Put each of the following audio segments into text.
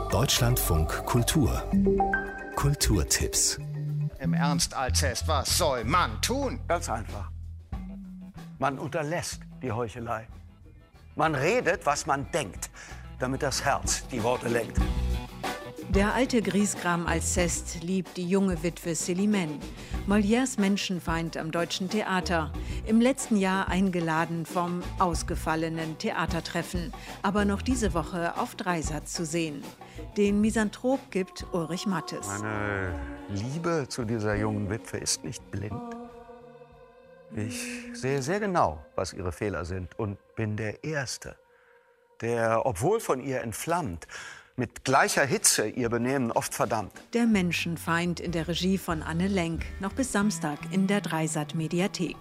Deutschlandfunk Kultur. Kulturtipps. Im Ernst, Alcest, was soll man tun? Ganz einfach. Man unterlässt die Heuchelei. Man redet, was man denkt, damit das Herz die Worte lenkt. Der alte Griesgram Alcest liebt die junge Witwe Célimène. Molières Menschenfeind am Deutschen Theater. Im letzten Jahr eingeladen vom ausgefallenen Theatertreffen. Aber noch diese Woche auf Dreisat zu sehen. Den Misanthrop gibt Ulrich Mattes. Meine Liebe zu dieser jungen Witwe ist nicht blind. Ich sehe sehr genau, was ihre Fehler sind und bin der Erste, der, obwohl von ihr entflammt, mit gleicher Hitze ihr Benehmen oft verdammt. Der Menschenfeind in der Regie von Anne Lenk, noch bis Samstag in der Dreisat-Mediathek.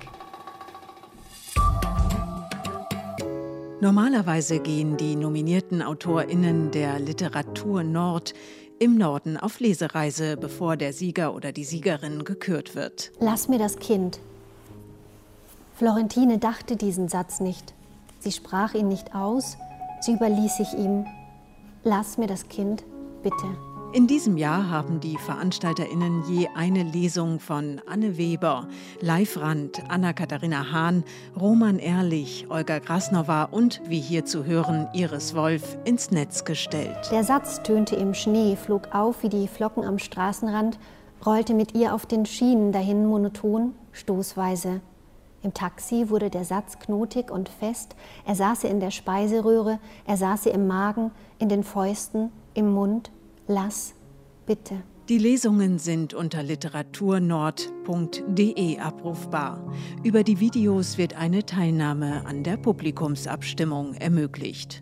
Normalerweise gehen die nominierten AutorInnen der Literatur Nord im Norden auf Lesereise, bevor der Sieger oder die Siegerin gekürt wird. Lass mir das Kind. Florentine dachte diesen Satz nicht. Sie sprach ihn nicht aus, sie überließ sich ihm. Lass mir das Kind, bitte. In diesem Jahr haben die VeranstalterInnen je eine Lesung von Anne Weber, Leif Rand, Anna-Katharina Hahn, Roman Ehrlich, Olga Grasnowa und, wie hier zu hören, Iris Wolf ins Netz gestellt. Der Satz tönte im Schnee, flog auf wie die Flocken am Straßenrand, rollte mit ihr auf den Schienen dahin monoton, stoßweise. Im Taxi wurde der Satz knotig und fest. Er saß in der Speiseröhre, er saß im Magen, in den Fäusten, im Mund. Lass, bitte. Die Lesungen sind unter literaturnord.de abrufbar. Über die Videos wird eine Teilnahme an der Publikumsabstimmung ermöglicht.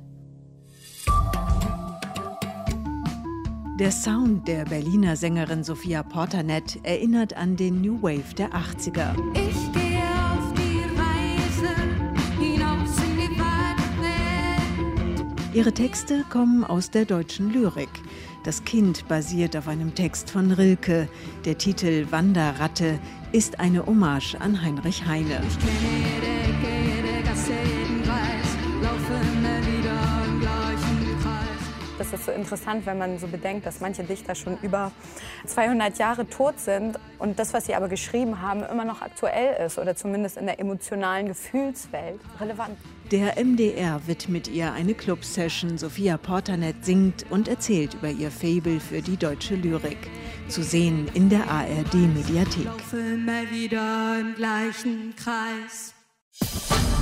Der Sound der Berliner Sängerin Sophia Portanet erinnert an den New Wave der 80er. Ich gehe auf die Reise hinaus in die weite Welt. Ihre Texte kommen aus der deutschen Lyrik. Das Kind basiert auf einem Text von Rilke. Der Titel Wanderratte ist eine Hommage an Heinrich Heine. Ich kenne jede Gasse, jeden Kreis, laufe immer wieder im gleichen Kreis. Das ist so interessant, wenn man so bedenkt, dass manche Dichter schon über 200 Jahre tot sind und das, was sie aber geschrieben haben, immer noch aktuell ist oder zumindest in der emotionalen Gefühlswelt relevant. Der MDR widmet ihr eine Club-Session. Sophia Portanet singt und erzählt über ihr Faible für die deutsche Lyrik. Zu sehen in der ARD-Mediathek. Ich laufe immer wieder im gleichen Kreis.